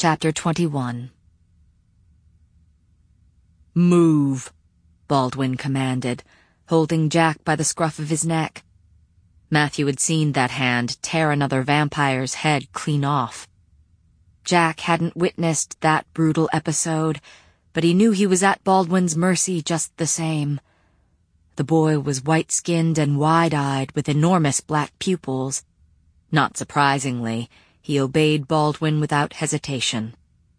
Chapter 21. "Move," Baldwin commanded, holding Jack by the scruff of his neck. Matthew had seen that hand tear another vampire's head clean off. Jack hadn't witnessed that brutal episode, but he knew he was at Baldwin's mercy just the same. The boy was white-skinned and wide-eyed with enormous black pupils. Not surprisingly, he obeyed Baldwin without hesitation.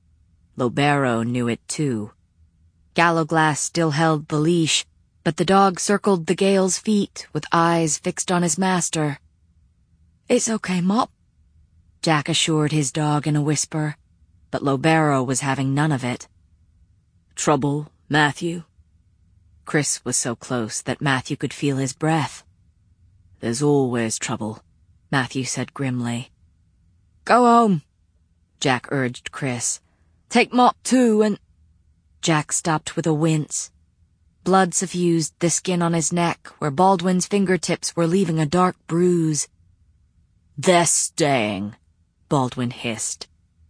Lobero knew it too. Gallowglass still held the leash, but the dog circled the Gale's feet with eyes fixed on his master. "It's okay, Mop," Jack assured his dog in a whisper, but Lobero was having none of it. "Trouble, Matthew?" Chris was so close that Matthew could feel his breath. "There's always trouble," Matthew said grimly. "Go home," Jack urged Chris. "Take Mop too, and—" Jack stopped with a wince. Blood suffused the skin on his neck, where Baldwin's fingertips were leaving a dark bruise. "They're staying," Baldwin hissed.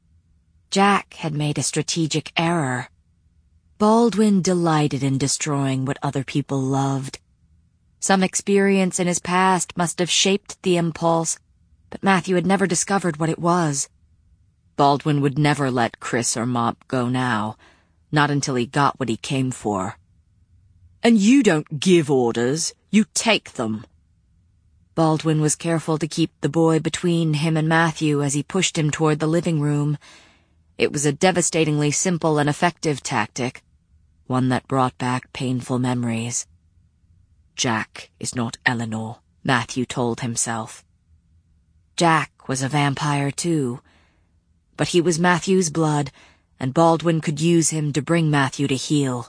Jack had made a strategic error. Baldwin delighted in destroying what other people loved. Some experience in his past must have shaped the impulse, but Matthew had never discovered what it was. Baldwin would never let Chris or Mop go now, not until he got what he came for. "And you don't give orders, you take them." Baldwin was careful to keep the boy between him and Matthew as he pushed him toward the living room. It was a devastatingly simple and effective tactic, one that brought back painful memories. Jack is not Eleanor, Matthew told himself. Jack was a vampire too, but he was Matthew's blood, and Baldwin could use him to bring Matthew to heel.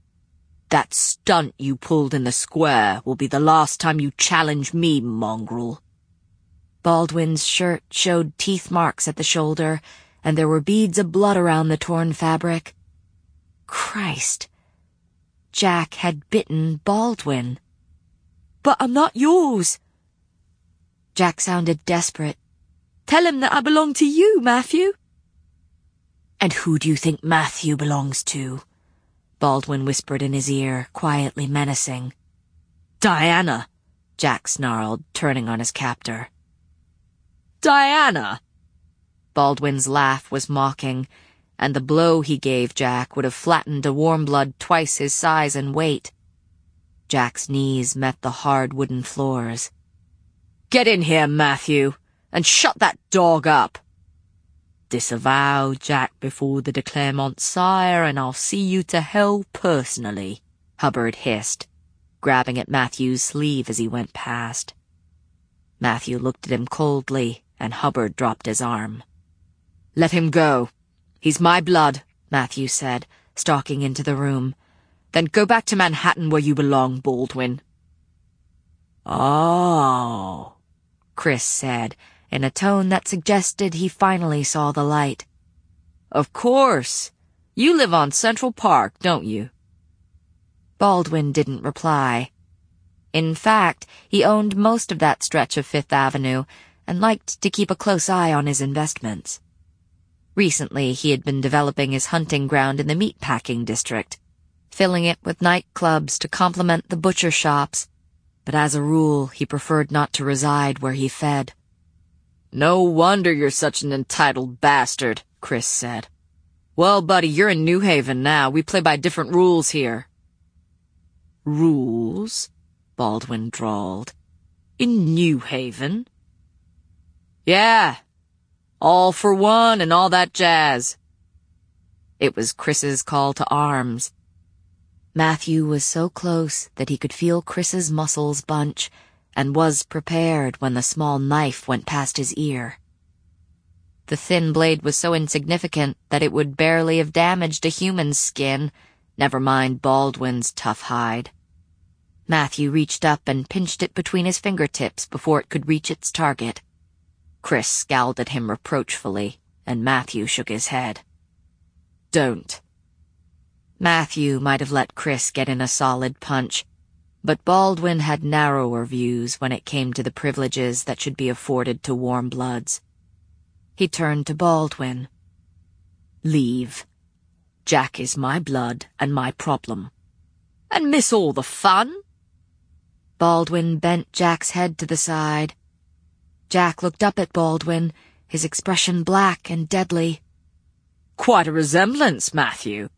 "That stunt you pulled in the square will be the last time you challenge me, mongrel." Baldwin's shirt showed teeth marks at the shoulder, and there were beads of blood around the torn fabric. Christ! Jack had bitten Baldwin. "But I'm not yours." Jack sounded desperate. "Tell him that I belong to you, Matthew." "And who do you think Matthew belongs to?" Baldwin whispered in his ear, quietly menacing. "Diana," Jack snarled, turning on his captor. "Diana?" Baldwin's laugh was mocking, and the blow he gave Jack would have flattened a warmblood twice his size and weight. Jack's knees met the hard wooden floors. "Get in here, Matthew, and shut that dog up." "Disavow Jack before the de Clermont sire, and I'll see you to hell personally," Hubbard hissed, grabbing at Matthew's sleeve as he went past. Matthew looked at him coldly, and Hubbard dropped his arm. "Let him go. He's my blood," Matthew said, stalking into the room. "Then go back to Manhattan where you belong, Baldwin." "Oh," Chris said, in a tone that suggested he finally saw the light. "Of course. You live on Central Park, don't you?" Baldwin didn't reply. In fact, he owned most of that stretch of Fifth Avenue and liked to keep a close eye on his investments. Recently, he had been developing his hunting ground in the meatpacking district, filling it with nightclubs to complement the butcher shops, but as a rule, he preferred not to reside where he fed. "No wonder you're such an entitled bastard," Chris said. "Well, buddy, you're in New Haven now. We play by different rules here." "Rules?" Baldwin drawled. "In New Haven?" "Yeah. All for one and all that jazz." It was Chris's call to arms. Matthew was so close that he could feel Chris's muscles bunch, and was prepared when the small knife went past his ear. The thin blade was so insignificant that it would barely have damaged a human's skin, never mind Baldwin's tough hide. Matthew reached up and pinched it between his fingertips before it could reach its target. Chris scowled at him reproachfully, and Matthew shook his head. "Don't." Matthew might have let Chris get in a solid punch, but Baldwin had narrower views when it came to the privileges that should be afforded to warm bloods. He turned to Baldwin. Leave. Jack is my blood and my problem. And miss all the fun? Baldwin bent Jack's head to the side. Jack looked up at Baldwin, his expression black and deadly. Quite a resemblance, Matthew.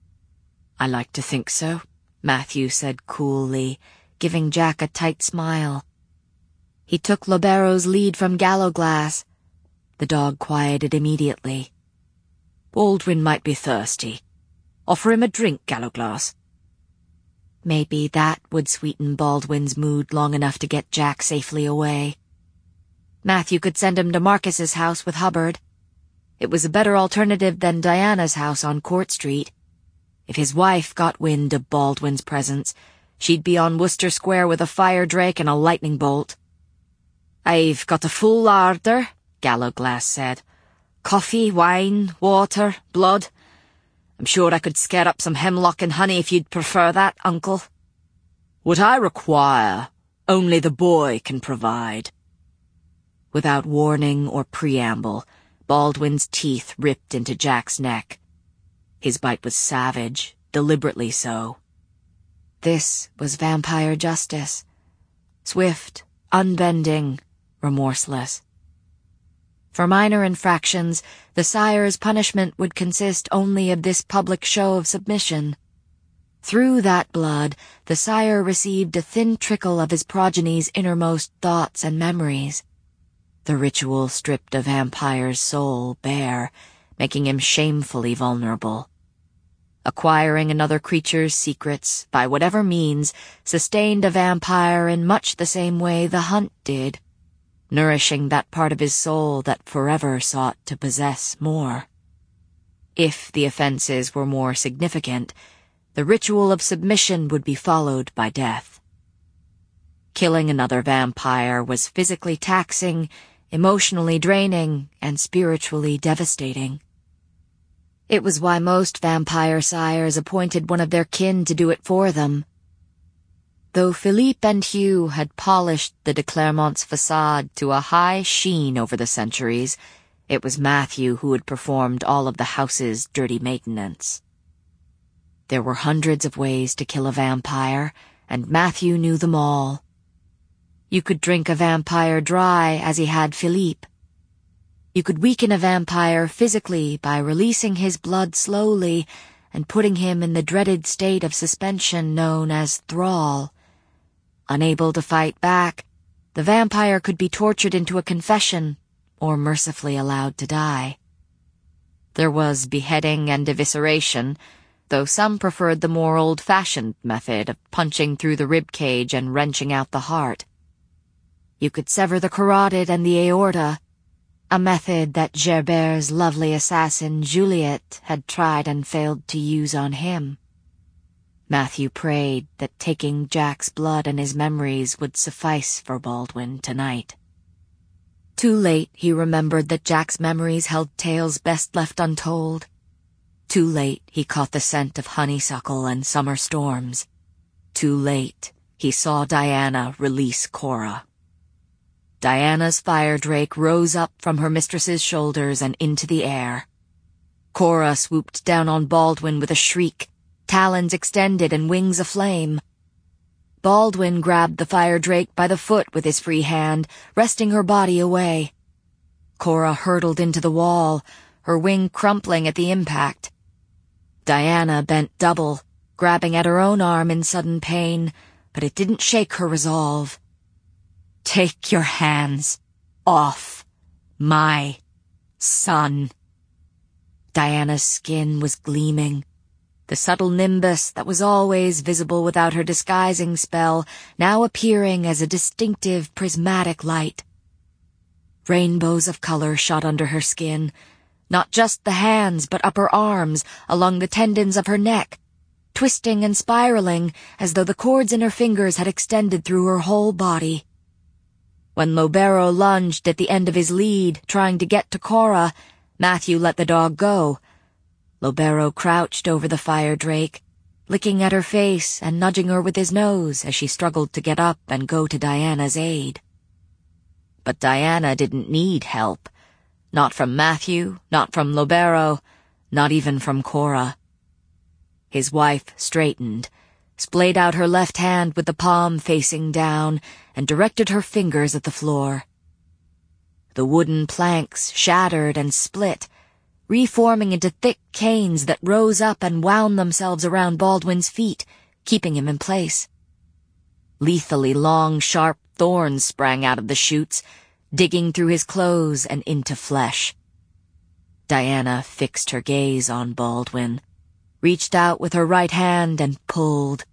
I like to think so, Matthew said coolly, giving Jack a tight smile. He took Lobero's lead from Gallowglass. The dog quieted immediately. Baldwin might be thirsty. Offer him a drink, Gallowglass. Maybe that would sweeten Baldwin's mood long enough to get Jack safely away. Matthew could send him to Marcus's house with Hubbard. It was a better alternative than Diana's house on Court Street. If his wife got wind of Baldwin's presence, she'd be on Worcester Square with a fire drake and a lightning bolt. I've got a full larder, Gallowglass said. Coffee, wine, water, blood. I'm sure I could scare up some hemlock and honey if you'd prefer that, Uncle. What I require, only the boy can provide. Without warning or preamble, Baldwin's teeth ripped into Jack's neck. His bite was savage, deliberately so. This was vampire justice. Swift, unbending, remorseless. For minor infractions, the sire's punishment would consist only of this public show of submission. Through that blood, the sire received a thin trickle of his progeny's innermost thoughts and memories. The ritual stripped a vampire's soul bare, making him shamefully vulnerable. Acquiring another creature's secrets, by whatever means, sustained a vampire in much the same way the hunt did, nourishing that part of his soul that forever sought to possess more. If the offenses were more significant, the ritual of submission would be followed by death. Killing another vampire was physically taxing, emotionally draining, and spiritually devastating. It was why most vampire sires appointed one of their kin to do it for them. Though Philippe and Hugh had polished the de Clermont's facade to a high sheen over the centuries, it was Matthew who had performed all of the house's dirty maintenance. There were hundreds of ways to kill a vampire, and Matthew knew them all. You could drink a vampire dry, as he had Philippe. You could weaken a vampire physically by releasing his blood slowly and putting him in the dreaded state of suspension known as thrall. Unable to fight back, the vampire could be tortured into a confession or mercifully allowed to die. There was beheading and evisceration, though some preferred the more old-fashioned method of punching through the rib cage and wrenching out the heart. You could sever the carotid and the aorta, a method that Gerbert's lovely assassin Juliet had tried and failed to use on him. Matthew prayed that taking Jack's blood and his memories would suffice for Baldwin tonight. Too late he remembered that Jack's memories held tales best left untold. Too late he caught the scent of honeysuckle and summer storms. Too late he saw Diana release Cora. Diana's fire drake rose up from her mistress's shoulders and into the air. Cora swooped down on Baldwin with a shriek, talons extended and wings aflame. Baldwin grabbed the fire drake by the foot with his free hand, wresting her body away. Cora hurtled into the wall, her wing crumpling at the impact. Diana bent double, grabbing at her own arm in sudden pain, but it didn't shake her resolve. Take your hands off my son. Diana's skin was gleaming. The subtle nimbus that was always visible without her disguising spell now appearing as a distinctive prismatic light. Rainbows of color shot under her skin, not just the hands but upper arms, along the tendons of her neck, twisting and spiraling as though the cords in her fingers had extended through her whole body. When Lobero lunged at the end of his lead, trying to get to Cora, Matthew let the dog go. Lobero crouched over the fire drake, licking at her face and nudging her with his nose as she struggled to get up and go to Diana's aid. But Diana didn't need help. Not from Matthew, not from Lobero, not even from Cora. His wife straightened, splayed out her left hand with the palm facing down, and directed her fingers at the floor. The wooden planks shattered and split, reforming into thick canes that rose up and wound themselves around Baldwin's feet, keeping him in place. Lethally long, sharp thorns sprang out of the chutes, digging through his clothes and into flesh. Diana fixed her gaze on Baldwin, reached out with her right hand and pulled.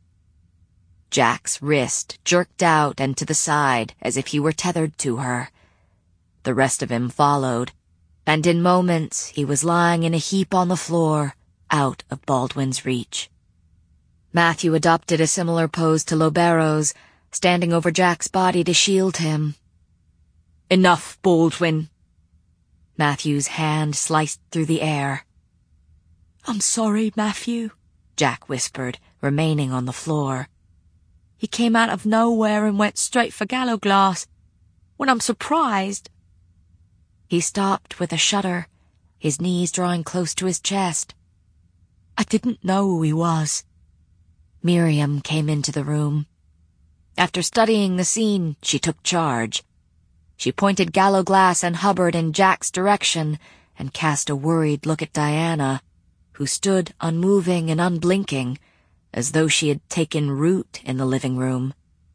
Jack's wrist jerked out and to the side as if he were tethered to her. The rest of him followed, and in moments he was lying in a heap on the floor, out of Baldwin's reach. Matthew adopted a similar pose to Lobero's, standing over Jack's body to shield him. "Enough, Baldwin." Matthew's hand sliced through the air. "I'm sorry, Matthew," Jack whispered, remaining on the floor. "He came out of nowhere and went straight for Gallowglass. When I'm surprised—" He stopped with a shudder, his knees drawing close to his chest. "I didn't know who he was." Miriam came into the room. After studying the scene, she took charge. She pointed Gallowglass and Hubbard in Jack's direction and cast a worried look at Diana, who stood unmoving and unblinking, as though she had taken root in the living room.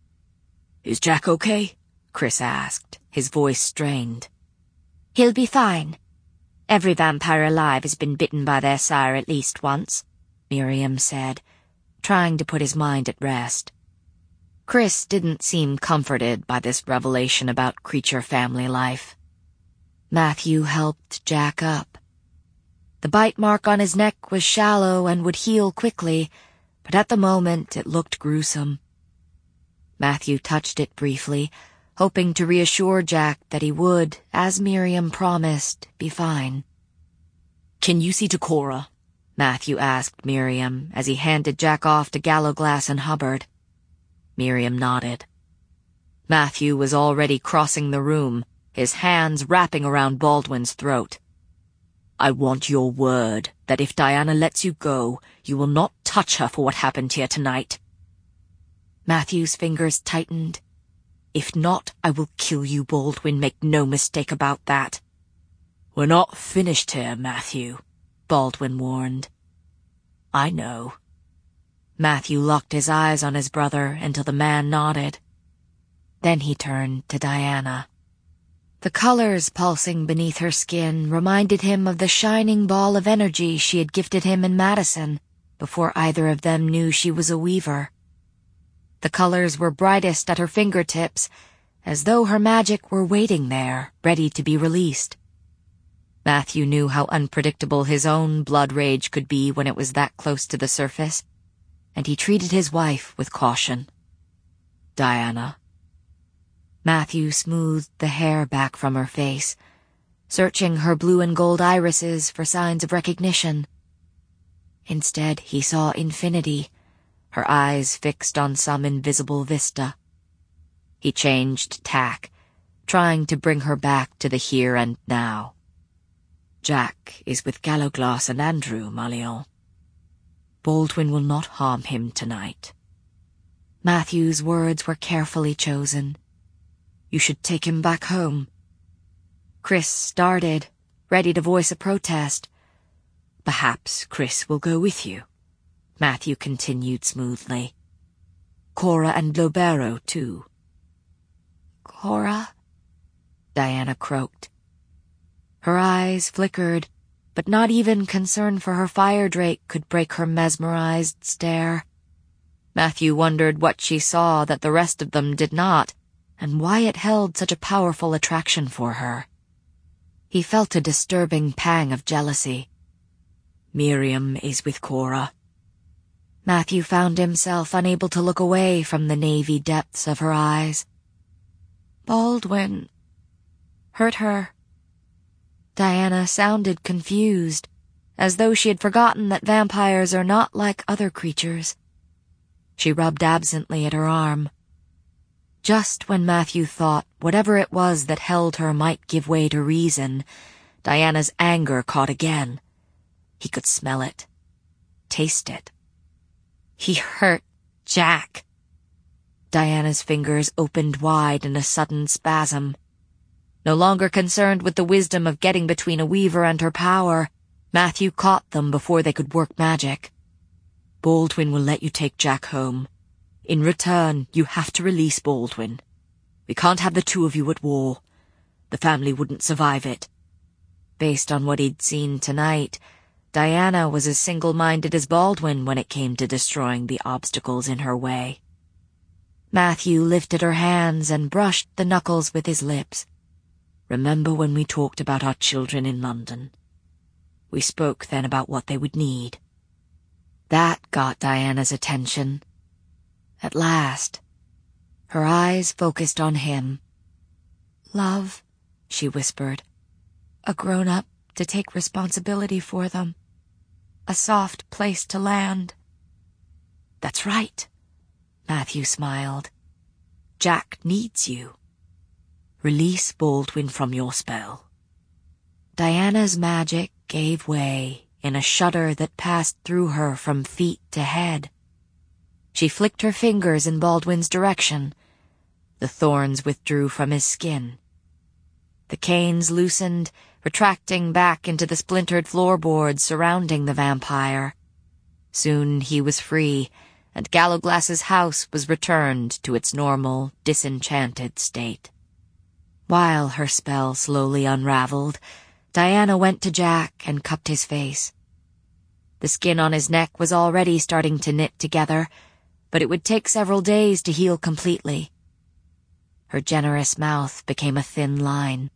"Is Jack okay?" Chris asked, his voice strained. "He'll be fine. Every vampire alive has been bitten by their sire at least once," Miriam said, trying to put his mind at rest. Chris didn't seem comforted by this revelation about creature family life. Matthew helped Jack up. The bite mark on his neck was shallow and would heal quickly, but at the moment it looked gruesome. Matthew touched it briefly, hoping to reassure Jack that he would, as Miriam promised, be fine. "Can you see to Cora?" Matthew asked Miriam as he handed Jack off to Gallowglass and Hubbard. Miriam nodded. Matthew was already crossing the room, his hands wrapping around Baldwin's throat. "I want your word that if Diana lets you go, you will not touch her for what happened here tonight." Matthew's fingers tightened. "If not, I will kill you, Baldwin. Make no mistake about that." "We're not finished here, Matthew," Baldwin warned. "I know." Matthew locked his eyes on his brother until the man nodded. Then he turned to Diana. The colors pulsing beneath her skin reminded him of the shining ball of energy she had gifted him in Madison before either of them knew she was a weaver. The colors were brightest at her fingertips, as though her magic were waiting there, ready to be released. Matthew knew how unpredictable his own blood rage could be when it was that close to the surface, and he treated his wife with caution. "Diana." Matthew smoothed the hair back from her face, searching her blue and gold irises for signs of recognition. Instead, he saw infinity, her eyes fixed on some invisible vista. He changed tack, trying to bring her back to the here and now. "Jack is with Gallowglass and Andrew, Malion. Baldwin will not harm him tonight." Matthew's words were carefully chosen. "You should take him back home." Chris started, ready to voice a protest. "Perhaps Chris will go with you," Matthew continued smoothly. "Cora and Lobero, too." "Cora?" Diana croaked. Her eyes flickered, but not even concern for her fire drake could break her mesmerized stare. Matthew wondered what she saw that the rest of them did not, and why it held such a powerful attraction for her. He felt a disturbing pang of jealousy. "Miriam is with Cora." Matthew found himself unable to look away from the navy depths of her eyes. "Baldwin hurt her." Diana sounded confused, as though she had forgotten that vampires are not like other creatures. She rubbed absently at her arm. Just when Matthew thought whatever it was that held her might give way to reason, Diana's anger caught again. He could smell it, taste it. He hurt Jack. Diana's fingers opened wide in a sudden spasm. No longer concerned with the wisdom of getting between a weaver and her power, Matthew caught them before they could work magic. Baldwin will let you take Jack home. In return, you have to release Baldwin. We can't have the two of you at war. The family wouldn't survive it. Based on what he'd seen tonight, Diana was as single-minded as Baldwin when it came to destroying the obstacles in her way. Matthew lifted her hands and brushed the knuckles with his lips. Remember when we talked about our children in London? We spoke then about what they would need. That got Diana's attention. At last, her eyes focused on him. "Love," she whispered. "A grown-up to take responsibility for them. A soft place to land." "That's right," Matthew smiled. "Jack needs you. Release Baldwin from your spell." Diana's magic gave way in a shudder that passed through her from feet to head. She flicked her fingers in Baldwin's direction. The thorns withdrew from his skin. The canes loosened, retracting back into the splintered floorboards surrounding the vampire. Soon he was free, and Gallowglass's house was returned to its normal, disenchanted state. While her spell slowly unraveled, Diana went to Jack and cupped his face. The skin on his neck was already starting to knit together, but it would take several days to heal completely. Her generous mouth became a thin line.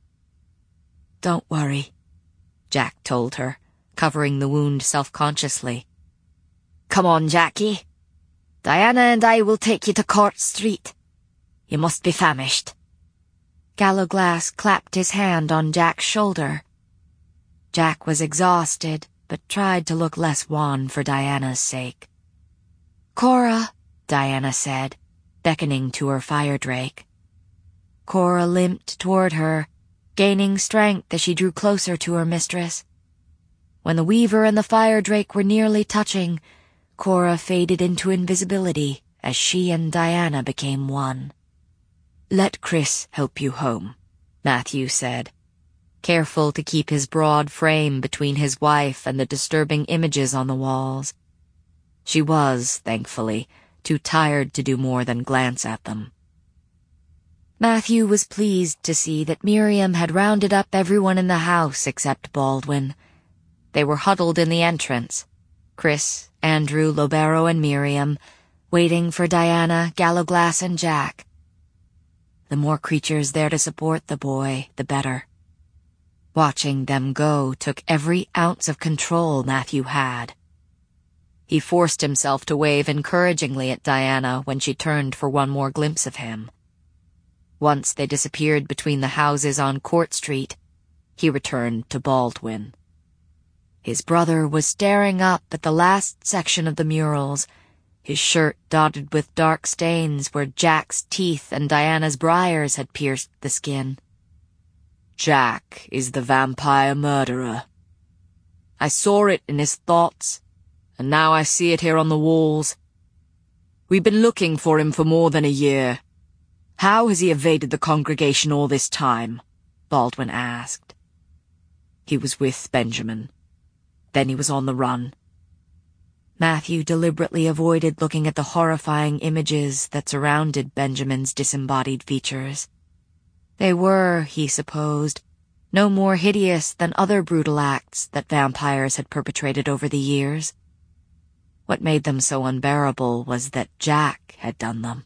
"Don't worry," Jack told her, covering the wound self-consciously. "Come on, Jackie. Diana and I will take you to Court Street. You must be famished." Gallowglass clapped his hand on Jack's shoulder. Jack was exhausted, but tried to look less wan for Diana's sake. "Cora," Diana said, beckoning to her fire drake. Cora limped toward her, gaining strength as she drew closer to her mistress. When the weaver and the fire drake were nearly touching, Cora faded into invisibility as she and Diana became one. "Let Chris help you home," Matthew said, careful to keep his broad frame between his wife and the disturbing images on the walls. She was, thankfully, too tired to do more than glance at them. Matthew was pleased to see that Miriam had rounded up everyone in the house except Baldwin. They were huddled in the entrance, Chris, Andrew, Lobero, and Miriam, waiting for Diana, Gallowglass, and Jack. The more creatures there to support the boy, the better. Watching them go took every ounce of control Matthew had. He forced himself to wave encouragingly at Diana when she turned for one more glimpse of him. Once they disappeared between the houses on Court Street, he returned to Baldwin. His brother was staring up at the last section of the murals, his shirt dotted with dark stains where Jack's teeth and Diana's briars had pierced the skin. "Jack is the vampire murderer. I saw it in his thoughts, and now I see it here on the walls. We've been looking for him for more than a year. How has he evaded the congregation all this time?" Baldwin asked. "He was with Benjamin. Then he was on the run." Matthew deliberately avoided looking at the horrifying images that surrounded Benjamin's disembodied features. They were, he supposed, no more hideous than other brutal acts that vampires had perpetrated over the years. What made them so unbearable was that Jack had done them.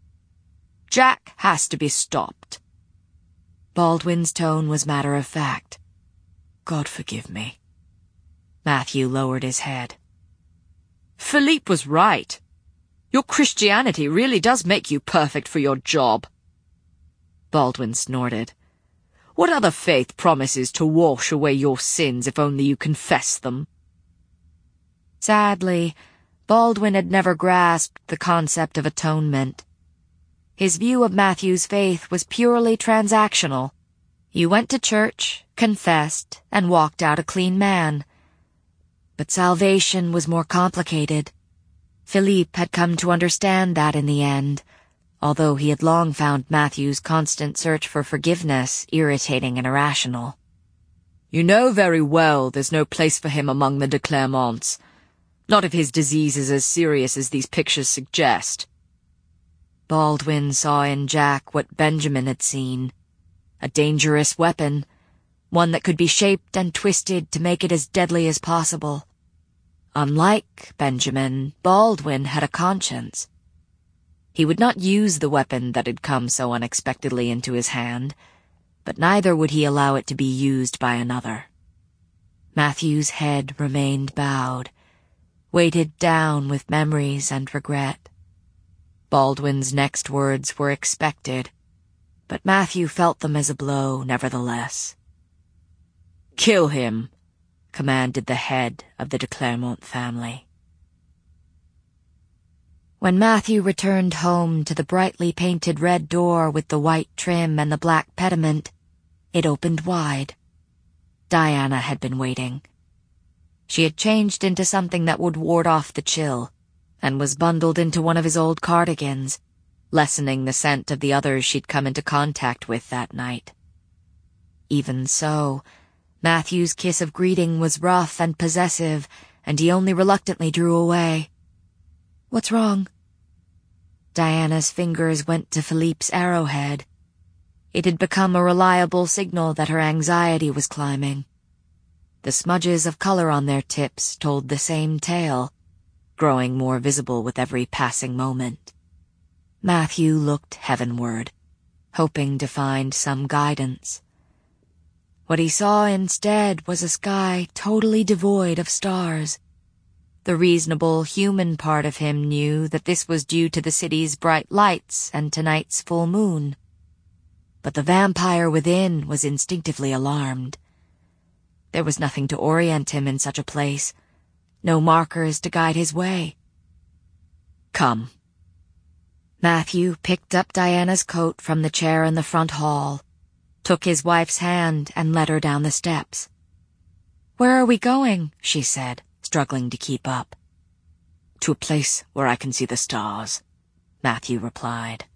"Jack has to be stopped." Baldwin's tone was matter-of-fact. "God forgive me." Matthew lowered his head. "Philippe was right. Your Christianity really does make you perfect for your job." Baldwin snorted. "What other faith promises to wash away your sins if only you confess them?" Sadly, Baldwin had never grasped the concept of atonement. His view of Matthew's faith was purely transactional. You went to church, confessed, and walked out a clean man. But salvation was more complicated. Philippe had come to understand that in the end, although he had long found Matthew's constant search for forgiveness irritating and irrational. You know very well there's no place for him among the de Clermonts. Not if his disease is as serious as these pictures suggest. Baldwin saw in Jack what Benjamin had seen. A dangerous weapon, one that could be shaped and twisted to make it as deadly as possible. Unlike Benjamin, Baldwin had a conscience. He would not use the weapon that had come so unexpectedly into his hand, but neither would he allow it to be used by another. Matthew's head remained bowed, weighted down with memories and regret. Baldwin's next words were expected, but Matthew felt them as a blow nevertheless. "Kill him," commanded the head of the de Clermont family. When Matthew returned home to the brightly painted red door with the white trim and the black pediment, it opened wide. Diana had been waiting. She had changed into something that would ward off the chill, and was bundled into one of his old cardigans, lessening the scent of the others she'd come into contact with that night. Even so, Matthew's kiss of greeting was rough and possessive, and he only reluctantly drew away. "What's wrong?" Diana's fingers went to Philippe's arrowhead. It had become a reliable signal that her anxiety was climbing. The smudges of color on their tips told the same tale, growing more visible with every passing moment. Matthew looked heavenward, hoping to find some guidance. What he saw instead was a sky totally devoid of stars. The reasonable human part of him knew that this was due to the city's bright lights and tonight's full moon. But the vampire within was instinctively alarmed. There was nothing to orient him in such a place, no markers to guide his way. "Come." Matthew picked up Diana's coat from the chair in the front hall, took his wife's hand and led her down the steps. "Where are we going?" she said, struggling to keep up. "To a place where I can see the stars," Matthew replied.